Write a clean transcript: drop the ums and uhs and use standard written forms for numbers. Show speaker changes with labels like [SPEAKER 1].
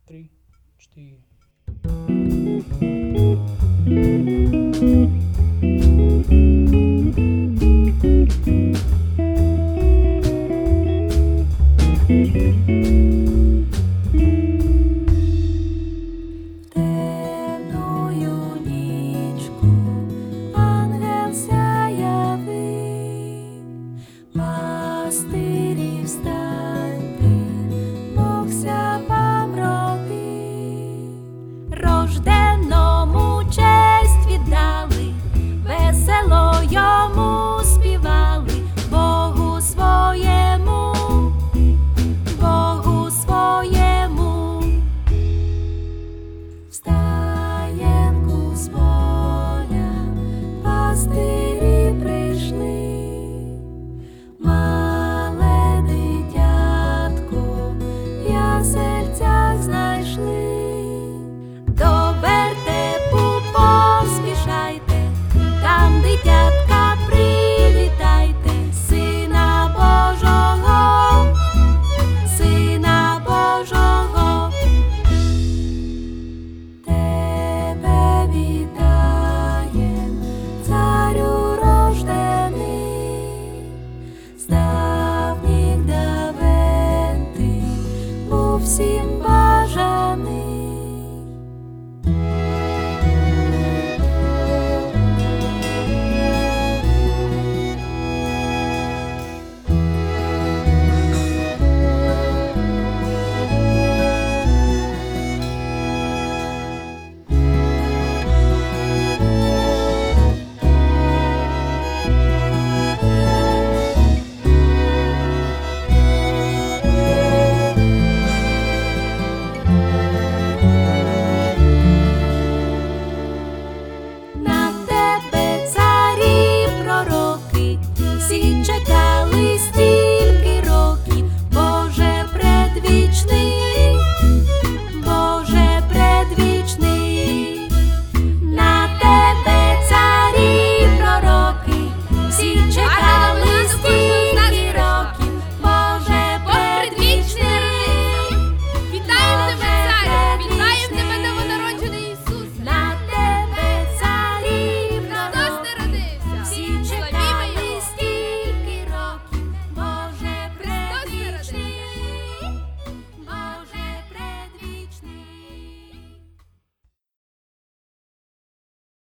[SPEAKER 1] 3, 4.
[SPEAKER 2] Темною нічку ангел сяявий, пастирі встаньте, Бог ся вам родив. Рожденному честь віддали, весело йому співали, Богу своєму, Богу своєму. Встаєнку з поля пастирі прийшли, мале дитятко в ясельцях знайшли. До вертепу поспішайте, там дитятка привітайте, Сина Божого, Сина Божого. Тебе вітаєм, царю рождений, з давніх давен ти був всім бажаний.